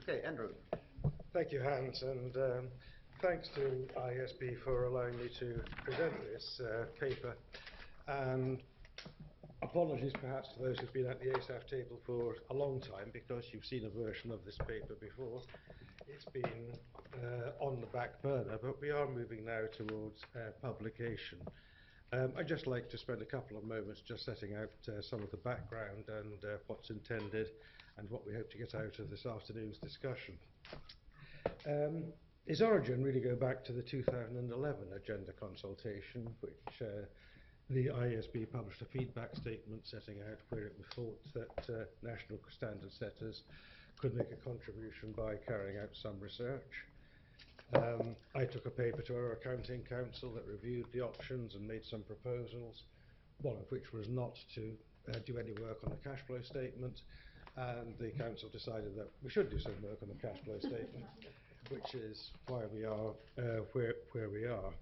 Okay, Andrew. Thank you, Hans, and thanks to ISB for allowing me to present this paper. And apologies perhaps to those who've been at the ASAF table for a long time, because you've seen a version of this paper before. It's been on the back burner, but we are moving now towards publication. I'd just like to spend a couple of moments just setting out some of the background and what's intended and what we hope to get out of this afternoon's discussion. Its origin really go back to the 2011 agenda consultation, which the ISB published a feedback statement setting out where it thought that national standard setters could make a contribution by carrying out some research. I took a paper to our accounting council that reviewed the options and made some proposals, one of which was not to do any work on the cash flow statement, and the council decided that we should do some work on the cash flow statement, which is why we are where we are.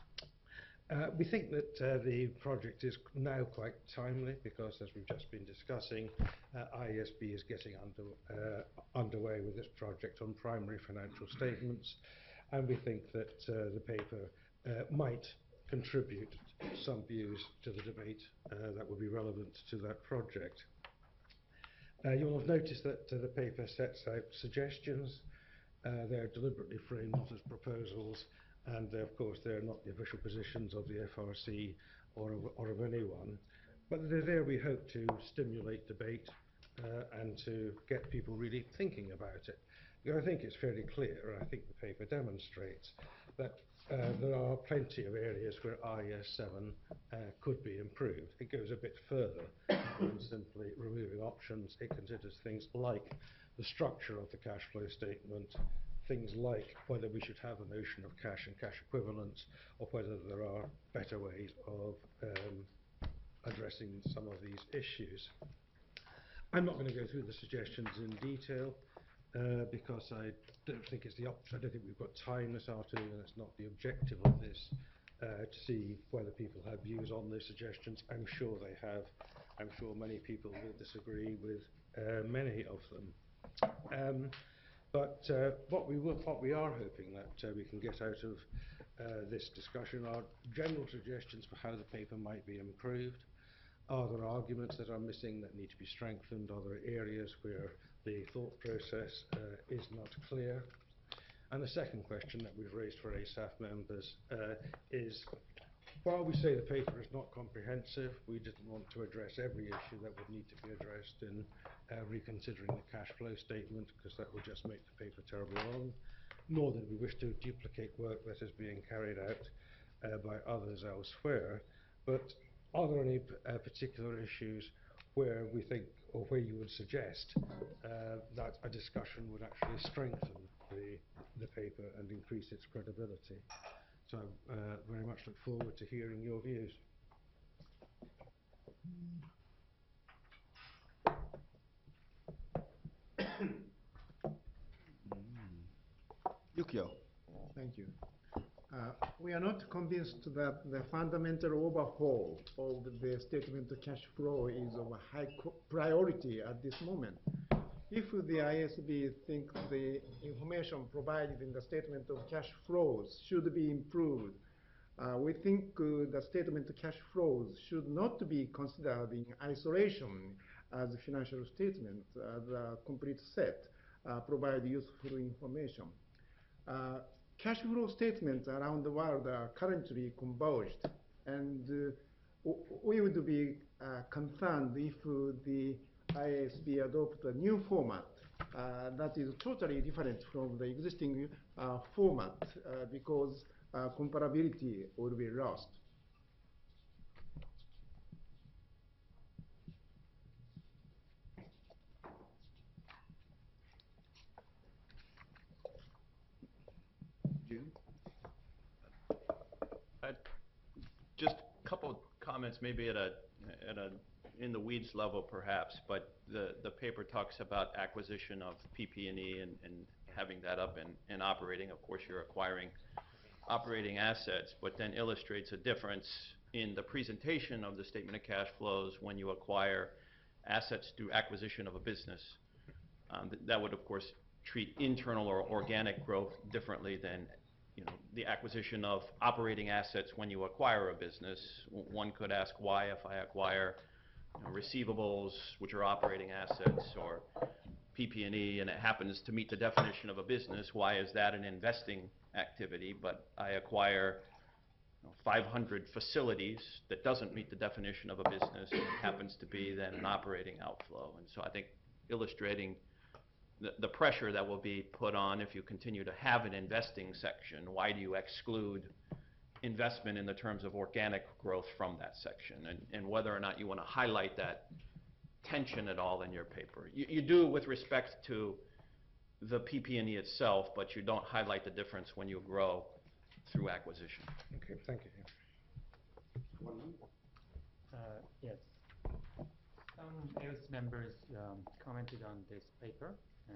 We think that the project is now quite timely because, as we've just been discussing, ISB is getting underway with this project on primary financial statements, and we think that the paper might contribute some views to the debate that will be relevant to that project. You will have noticed that the paper sets out suggestions. They're deliberately framed not as proposals, and of course they're not the official positions of the FRC or of anyone, but they're there, we hope, to stimulate debate and to get people really thinking about it. I think it's fairly clear, and I think the paper demonstrates, that there are plenty of areas where IAS 7 could be improved. It goes a bit further than simply removing options. It considers things like the structure of the cash flow statement, things like whether we should have a notion of cash and cash equivalents, or whether there are better ways of addressing some of these issues. I'm not going to go through the suggestions in detail because I don't think it's the option. I don't think we've got time this afternoon, and it's not the objective of this to see whether people have views on those suggestions. I'm sure they have. I'm sure many people will disagree with many of them. But what we are hoping that we can get out of this discussion are general suggestions for how the paper might be improved. Are there arguments that are missing that need to be strengthened? Are there areas where the thought process is not clear? And the second question that we've raised for ASAF members is, while we say the paper is not comprehensive, we didn't want to address every issue that would need to be addressed in reconsidering the cash flow statement, because that would just make the paper terribly long, nor did we wish to duplicate work that is being carried out by others elsewhere. But are there any particular issues where we think, or where you would suggest that a discussion would actually strengthen the paper and increase its credibility? So I very much look forward to hearing your views. Yukio. Thank you. We are not convinced that the fundamental overhaul of the statement of cash flow is of a high priority at this moment. If the ISB thinks the information provided in the statement of cash flows should be improved, we think the statement of cash flows should not be considered in isolation as a financial statement. The complete set provide useful information. Cash flow statements around the world are currently converged, and we would be concerned if the ISB adopt a new format that is totally different from the existing format because comparability will be lost. Just a couple of comments, maybe at a in the weeds level perhaps, but the paper talks about acquisition of PP&E and having that up and operating. Of course, you're acquiring operating assets, but then illustrates a difference in the presentation of the statement of cash flows when you acquire assets through acquisition of a business. That would, of course, treat internal or organic growth differently than, the acquisition of operating assets when you acquire a business. One could ask why, if I acquire receivables, which are operating assets, or PP&E, and it happens to meet the definition of a business, why is that an investing activity? But I acquire 500 facilities that doesn't meet the definition of a business, and it happens to be then an operating outflow. And so I think illustrating the pressure that will be put on if you continue to have an investing section, why do you exclude investment in the terms of organic growth from that section, and whether or not you want to highlight that tension at all in your paper. You do with respect to the PP&E itself, but you don't highlight the difference when you grow through acquisition. Okay, thank you. Yes. Some AOS members commented on this paper, and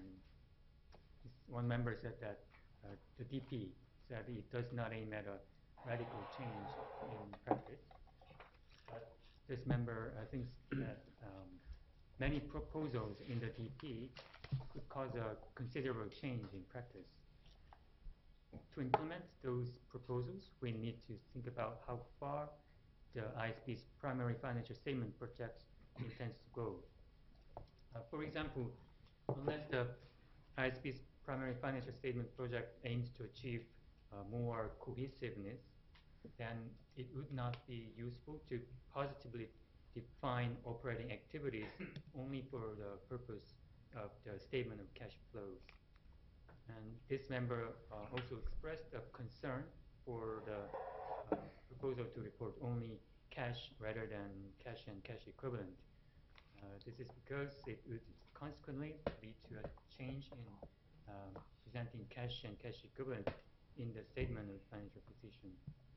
one member said that the DP said it does not aim at a radical change in practice. But this member thinks that many proposals in the DP could cause a considerable change in practice. To implement those proposals, we need to think about how far the ISB's primary financial statement project intends to go. For example, unless the ISB's primary financial statement project aims to achieve more cohesiveness, then it would not be useful to positively define operating activities only for the purpose of the statement of cash flows. And this member also expressed a concern for the proposal to report only cash rather than cash and cash equivalent. This is because it would consequently lead to a change in presenting cash and cash equivalent in the statement of financial position.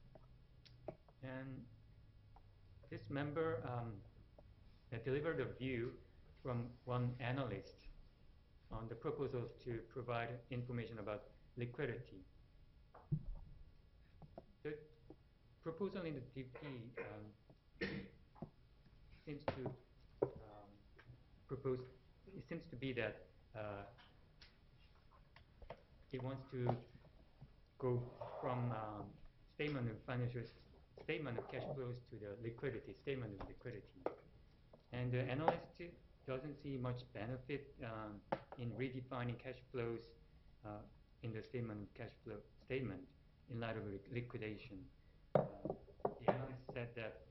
And this member delivered a view from one analyst on the proposal to provide information about liquidity. The proposal in the DP seems to be that it wants to go from statement of cash flows to the liquidity, statement of liquidity. And the analyst doesn't see much benefit in redefining cash flows in the statement of cash flow statement in light of liquidation. The analyst said that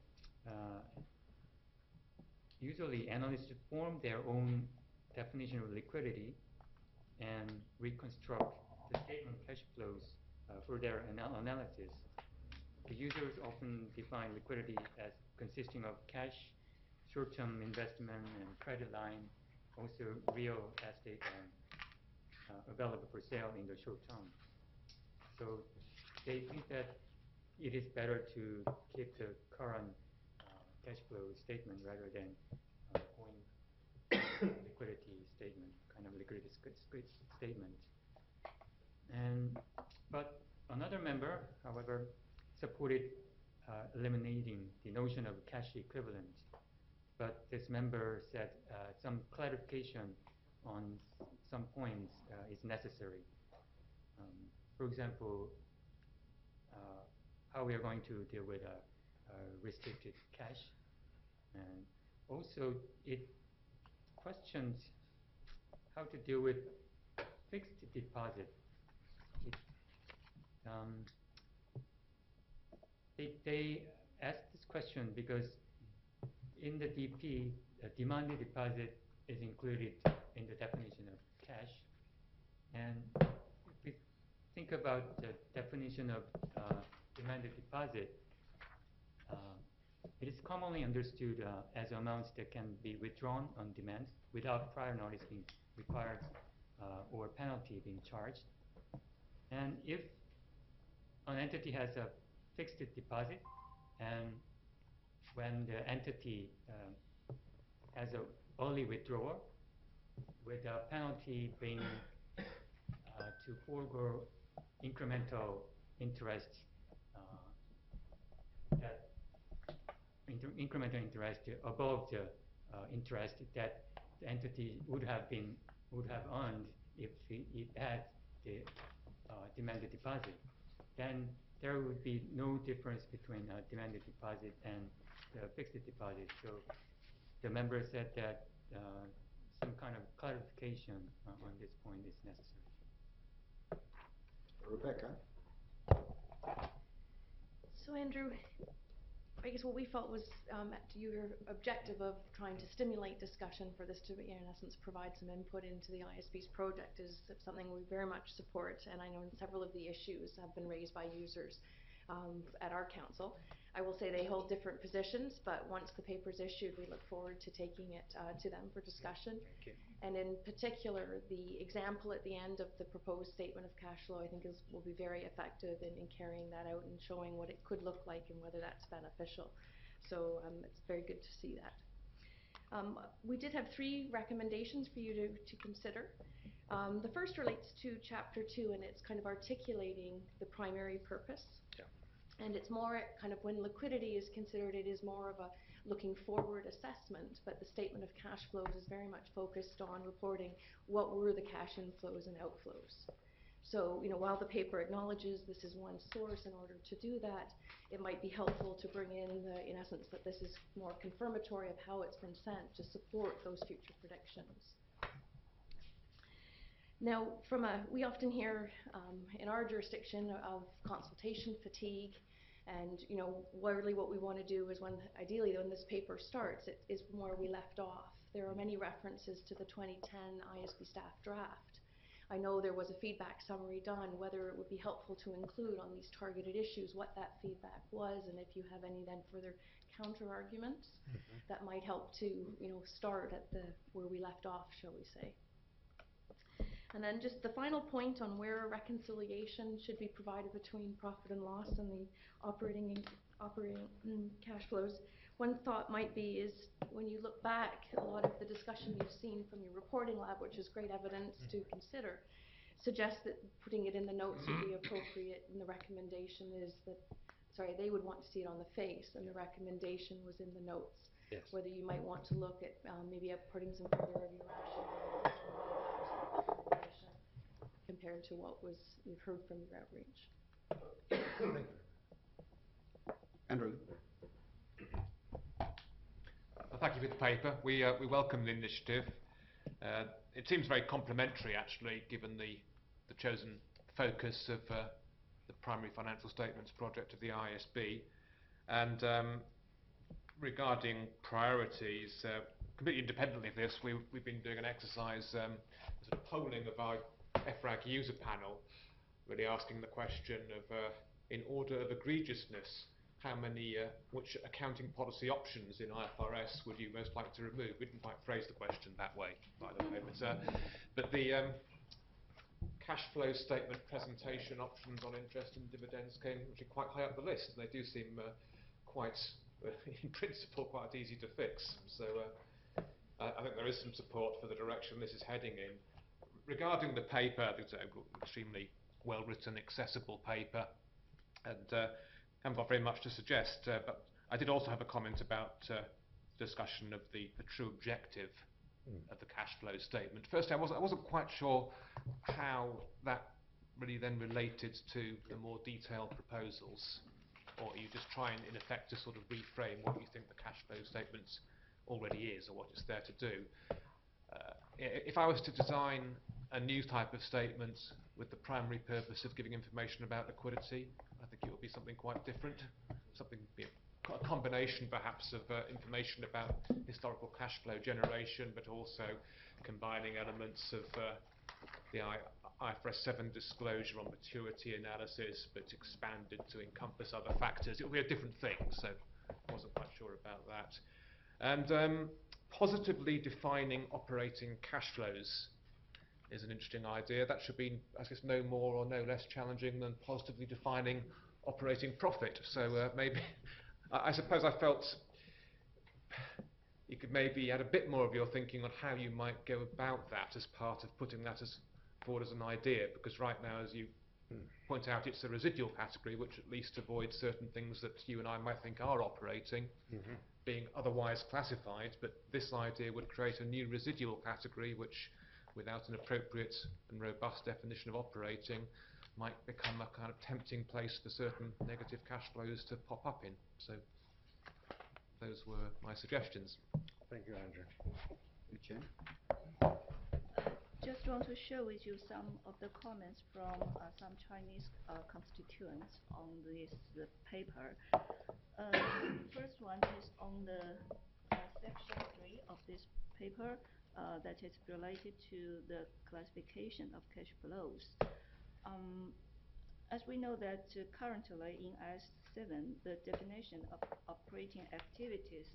usually analysts form their own definition of liquidity and reconstruct the statement of cash flows for their analysis. The users often define liquidity as consisting of cash, short-term investment and credit line, also real estate available for sale in the short term. So they think that it is better to keep the current cash flow statement rather than going liquidity statement, kind of liquidity statement. But another member, however, supported eliminating the notion of cash equivalent. But this member said some clarification on some points is necessary. For example, how we are going to deal with restricted cash. And also it questions how to deal with fixed deposit. They asked this question because in the DP, demanded deposit is included in the definition of cash. And if we think about the definition of demanded deposit, it is commonly understood as amounts that can be withdrawn on demand without prior notice being required or penalty being charged. And if an entity has a fixed deposit, and when the entity has an early withdrawal with a penalty being to forego incremental interest, incremental interest above the interest that the entity would have earned if it adds the demanded deposit, then there would be no difference between demanded deposit and the fixed deposit. So the member said that some kind of clarification on this point is necessary. Rebecca? So Andrew, I guess what we felt was your objective of trying to stimulate discussion for this to, in essence, provide some input into the ISB's project is something we very much support, and I know several of the issues have been raised by users at our council. I will say they hold different positions, but once the paper is issued, we look forward to taking it to them for discussion. Thank you. And in particular, the example at the end of the proposed statement of cash flow, I think will be very effective in carrying that out and showing what it could look like and whether that's beneficial. So it's very good to see that. We did have 3 recommendations for you to consider. The first relates to Chapter 2, and it's kind of articulating the primary purpose. Yeah. And it's more kind of when liquidity is considered, it is more of a looking forward assessment, but the statement of cash flows is very much focused on reporting what were the cash inflows and outflows. So, while the paper acknowledges this is one source, in order to do that, it might be helpful to bring in essence, that this is more confirmatory of how it's been sent to support those future predictions. Now, we often hear in our jurisdiction of consultation fatigue, and really what we want to do is ideally when this paper starts, it is where we left off. There are many references to the 2010 ISB staff draft. I know there was a feedback summary done, whether it would be helpful to include on these targeted issues what that feedback was, and if you have any then further counter arguments that might help to start at where we left off, shall we say. And then just the final point on where a reconciliation should be provided between profit and loss and the operating cash flows. One thought might be is when you look back, a lot of the discussion you've seen from your reporting lab, which is great evidence to consider, suggests that putting it in the notes would be appropriate, and the recommendation is that, they would want to see it on the face, and the recommendation was in the notes. Yes. Whether you might want to look at maybe putting some further of your action compared to what you've heard from your outreach. Andrew? Thank you for the paper. We welcome the initiative. It seems very complementary, actually, given the chosen focus of the primary financial statements project of the ISB. And regarding priorities, completely independently of this, we've been doing an exercise, sort of polling of our EFRAG user panel, really asking the question of, in order of egregiousness, which accounting policy options in IFRS would you most like to remove? We didn't quite phrase the question that way, by the way, but the cash flow statement presentation options on interest and dividends came actually quite high up the list, and they do seem quite, in principle, quite easy to fix. So I think there is some support for the direction this is heading in. Regarding the paper, I think it's an extremely well-written, accessible paper, and haven't got very much to suggest, but I did also have a comment about discussion of the true objective of the cash flow statement. Firstly, I wasn't quite sure how that really then related to the more detailed proposals, or you just trying, in effect, to sort of reframe what you think the cash flow statement already is, or what it's there to do. If I was to design a new type of statement with the primary purpose of giving information about liquidity, I think it would be something quite different, something, a combination perhaps of information about historical cash flow generation, but also combining elements of the IFRS 7 disclosure on maturity analysis, but expanded to encompass other factors. It will be a different thing, so I wasn't quite sure about that. And positively defining operating cash flows is an interesting idea. That should be, I guess, no more or no less challenging than positively defining operating profit. So maybe, I suppose I felt you could maybe add a bit more of your thinking on how you might go about that as part of putting that forward as an idea, because right now, as you point out, it's a residual category, which at least avoids certain things that you and I might think are operating, being otherwise classified, but this idea would create a new residual category which without an appropriate and robust definition of operating might become a kind of tempting place for certain negative cash flows to pop up in. So those were my suggestions. Thank you, Andrew. Chen? Just want to share with you some of the comments from some Chinese constituents on this paper. First one is on the section 3 of this paper that is related to the classification of cash flows. As we know that currently in IAS 7, the definition of operating activities,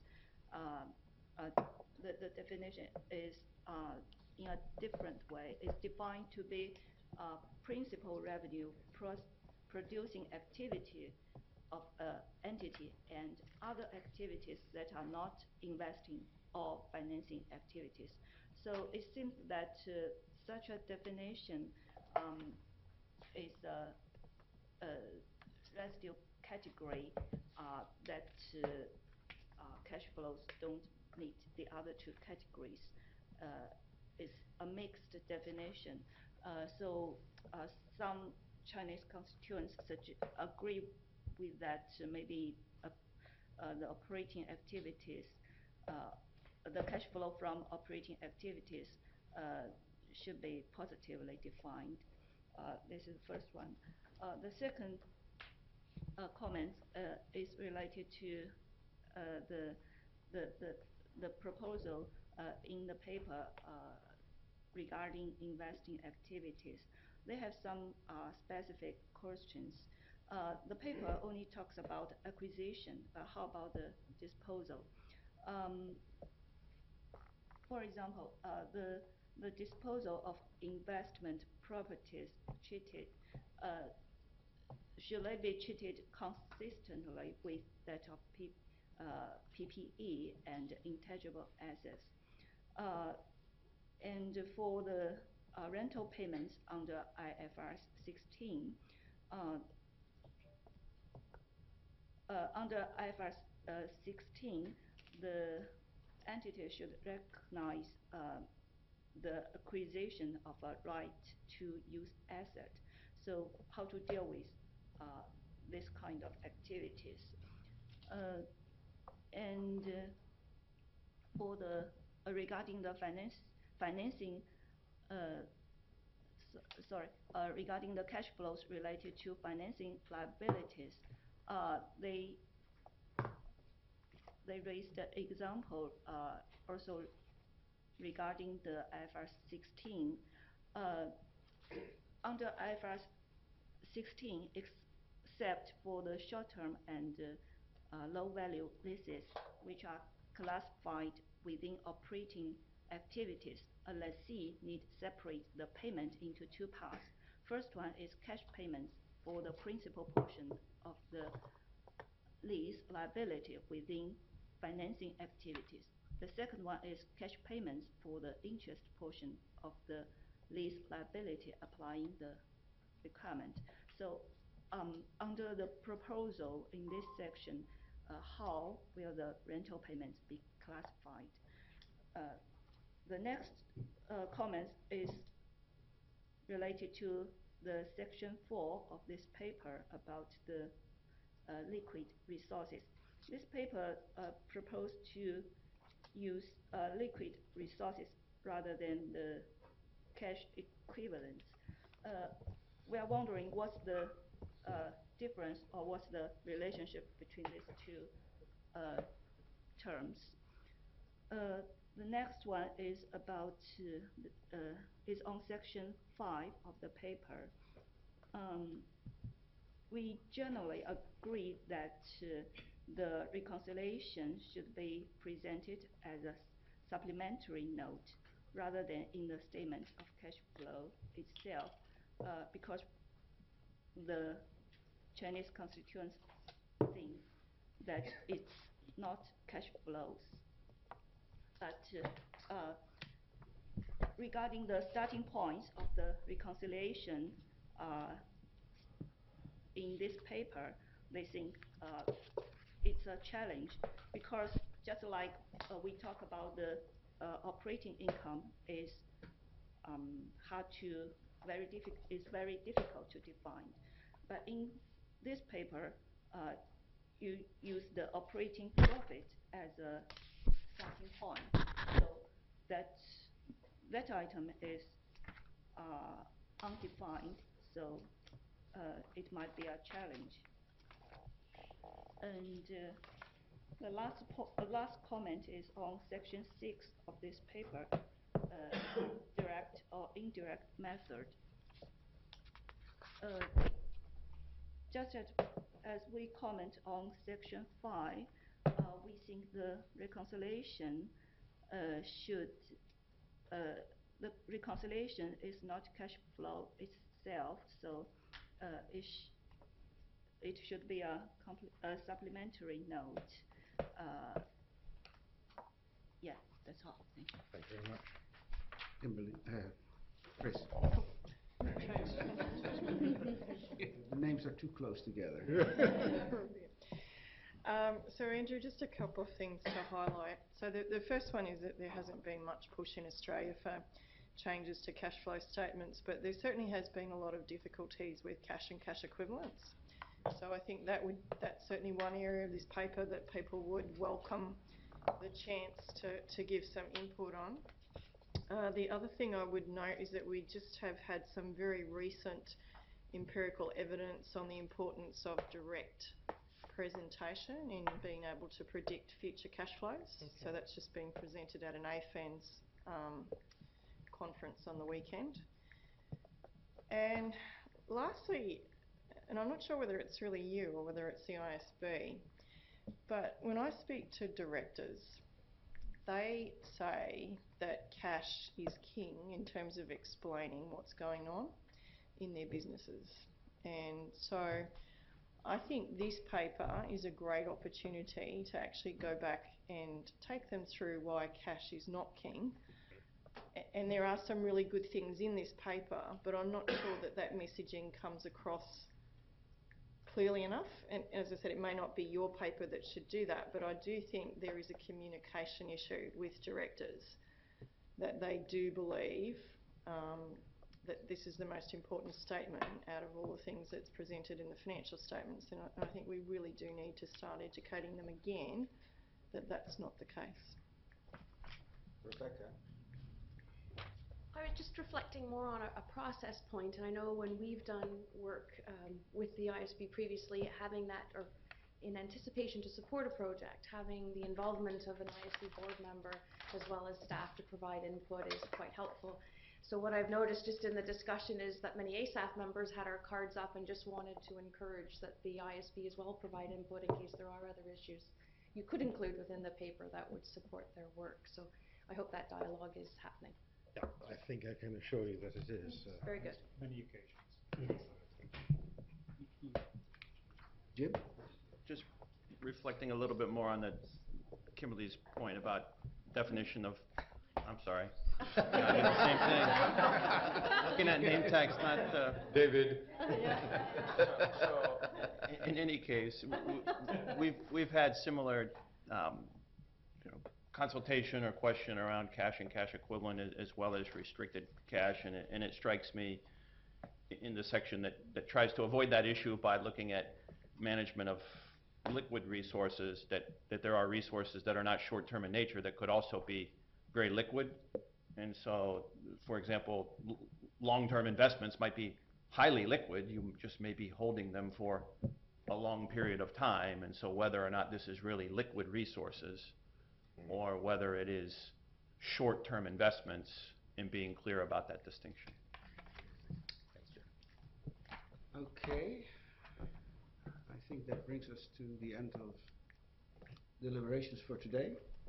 the definition is in a different way. It's defined to be principal revenue producing activity of an entity and other activities that are not investing or financing activities. So it seems that such a definition is a residual category that cash flows don't meet the other two categories. It's a mixed definition. So some Chinese constituents agree with that maybe the operating activities, the cash flow from operating activities should be positively defined. This is the first one. The second comment is related to the proposal in the paper regarding investing activities. They have some specific questions. The paper only talks about acquisition. How about the disposal? For example, the disposal of investment properties should they be treated consistently with that of PPE and intangible assets? And for the rental payments under IFRS 16, under IFRS 16, the entity should recognize the acquisition of a right to use asset. So how to deal with this kind of activities? And for the regarding the financing, regarding the cash flows related to financing liabilities, they raised the example also regarding the IFRS 16. Under IFRS 16, except for the short-term and low-value leases, which are classified within operating activities, a lessee needs to separate the payment into two parts. First one is cash payments for the principal portion of the lease liability within financing activities. The second one is cash payments for the interest portion of the lease liability applying the requirement. So under the proposal in this section, how will the rental payments be classified? The next comment is related to the section 4 of this paper about the liquid resources. This paper proposed to use liquid resources rather than the cash equivalents. We are wondering what's the difference or what's the relationship between these two terms. The next one is about is on section 5 of the paper. We generally agree that the reconciliation should be presented as a supplementary note rather than in the statement of cash flow itself, because the Chinese constituents think that it's not cash flows. But regarding the starting points of the reconciliation in this paper, they think it's a challenge because just like we talk about the operating income is it's very difficult to define. But in this paper, you use the operating profit as a starting point. So that item is undefined, so it might be a challenge. And the last comment is on section 6 of this paper, direct or indirect method. Just as we comment on section 5, we think the reconciliation the reconciliation is not cash flow itself, so it should be a supplementary note. Yeah, that's all. Thank you. Thank you very much. Kimberly, Chris. The names are too close together. So Andrew, just a couple of things to highlight. So the first one is that there hasn't been much push in Australia for changes to cash flow statements, but there certainly has been a lot of difficulties with cash and cash equivalents. So I think that's certainly one area of this paper that people would welcome the chance to give some input on. The other thing I would note is that we just have had some very recent empirical evidence on the importance of direct presentation in being able to predict future cash flows. Okay. So that's just been presented at an AFANS conference on the weekend. And lastly, and I'm not sure whether it's really you or whether it's the ISB, but when I speak to directors, they say that cash is king in terms of explaining what's going on in their businesses. And so I think this paper is a great opportunity to actually go back and take them through why cash is not king. And there are some really good things in this paper, but I'm not sure that messaging comes across clearly enough. And as I said, it may not be your paper that should do that, but I do think there is a communication issue with directors, that they do believe that this is the most important statement out of all the things that's presented in the financial statements. And I think we really do need to start educating them again that that's not the case. Rebecca? I was just reflecting more on a process point, and I know when we've done work with the ISB previously, having that, or in anticipation to support a project, having the involvement of an ISB board member as well as staff to provide input is quite helpful. So what I've noticed just in the discussion is that many ASAF members had our cards up and just wanted to encourage that the ISB as well provide input in case there are other issues you could include within the paper that would support their work. So I hope that dialogue is happening. Yeah, I think I can assure you that it is. Very good. Many occasions. Jim? Just reflecting a little bit more on Kimberly's point about definition of, I'm sorry. I did the same thing. Looking at name tags, not David. So, in any case, we've had similar consultation or question around cash and cash equivalent as well as restricted cash, and it strikes me in the section that tries to avoid that issue by looking at management of liquid resources, that there are resources that are not short-term in nature that could also be very liquid. And so, for example, long-term investments might be highly liquid. You just may be holding them for a long period of time. And so whether or not this is really liquid resources or whether it is short-term investments, and being clear about that distinction. Okay. I think that brings us to the end of deliberations for today.